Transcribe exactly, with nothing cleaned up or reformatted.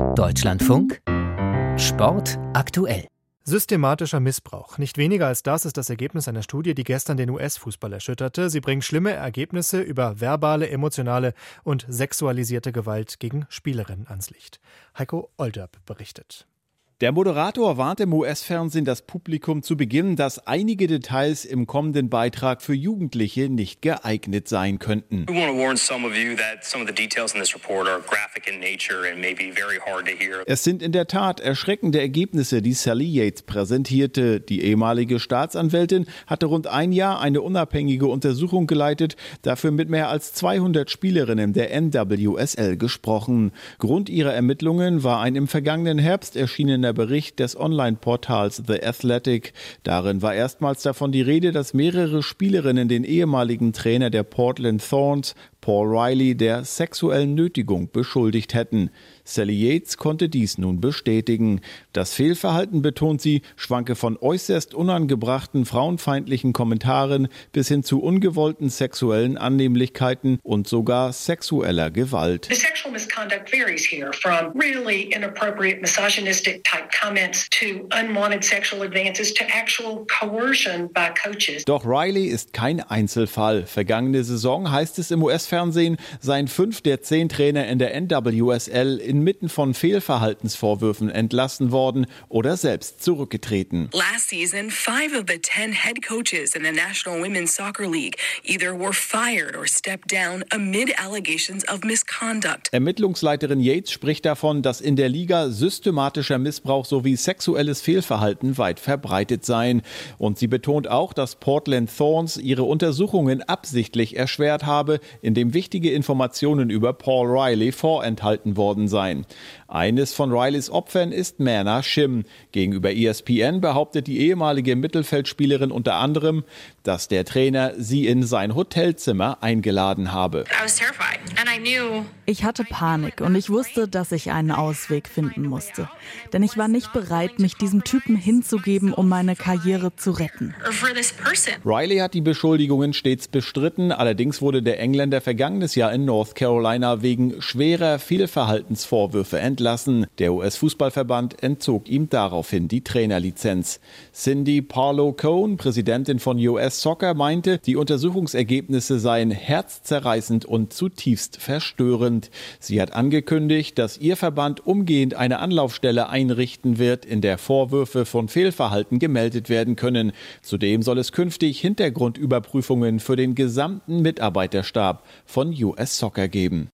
Deutschlandfunk Sport aktuell. Systematischer Missbrauch. Nicht weniger als das ist das Ergebnis einer Studie, die gestern den U S-Fußball erschütterte. Sie bringt schlimme Ergebnisse über verbale, emotionale und sexualisierte Gewalt gegen Spielerinnen ans Licht. Heiko Olderb berichtet. Der Moderator warnt im U S-Fernsehen das Publikum zu Beginn, dass einige Details im kommenden Beitrag für Jugendliche nicht geeignet sein könnten. Es sind in der Tat erschreckende Ergebnisse, die Sally Yates präsentierte. Die ehemalige Staatsanwältin hatte rund ein Jahr eine unabhängige Untersuchung geleitet, dafür mit mehr als zweihundert Spielerinnen der N W S L gesprochen. Grund ihrer Ermittlungen war ein im vergangenen Herbst erschienener Bericht des Online-Portals The Athletic. Darin war erstmals davon die Rede, dass mehrere Spielerinnen den ehemaligen Trainer der Portland Thorns, Paul Riley, der sexuellen Nötigung beschuldigt hätten. Sally Yates konnte dies nun bestätigen. Das Fehlverhalten, betont sie, schwanke von äußerst unangebrachten frauenfeindlichen Kommentaren bis hin zu ungewollten sexuellen Annehmlichkeiten und sogar sexueller Gewalt. The sexual misconduct varies here from really inappropriate misogynistic type comments to unwanted sexual advances to actual coercion by coaches. Doch Riley ist kein Einzelfall. Vergangene Saison, heißt es im U S-Fernsehen, seien fünf der zehn Trainer in der N W S L inmitten von Fehlverhaltensvorwürfen entlassen worden oder selbst zurückgetreten. Last season, five of the ten head coaches in the National Women's Soccer League either were fired or stepped down amid allegations of misconduct. Ermittlungsleiterin Yates spricht davon, dass in der Liga systematischer Missbrauch sowie sexuelles Fehlverhalten weit verbreitet seien. Und sie betont auch, dass Portland Thorns ihre Untersuchungen absichtlich erschwert habe, indem wichtige Informationen über Paul Riley vorenthalten worden seien. Eines von Rileys Opfern ist Mana Shim. Gegenüber E S P N behauptet die ehemalige Mittelfeldspielerin unter anderem, dass der Trainer sie in sein Hotelzimmer eingeladen habe. Ich hatte Panik und ich wusste, dass ich einen Ausweg finden musste. Denn ich war nicht bereit, mich diesem Typen hinzugeben, um meine Karriere zu retten. Riley hat die Beschuldigungen stets bestritten. Allerdings wurde der Engländer vergangenes Jahr in North Carolina wegen schwerer Fehlverhaltensvorwürfe entlassen. Der U S-Fußballverband entzog ihm daraufhin die Trainerlizenz. Cindy Parlow-Cohn, Präsidentin von U S Soccer, meinte, die Untersuchungsergebnisse seien herzzerreißend und zutiefst verstörend. Sie hat angekündigt, dass ihr Verband umgehend eine Anlaufstelle einrichten wird, in der Vorwürfe von Fehlverhalten gemeldet werden können. Zudem soll es künftig Hintergrundüberprüfungen für den gesamten Mitarbeiterstab von U S Soccer geben.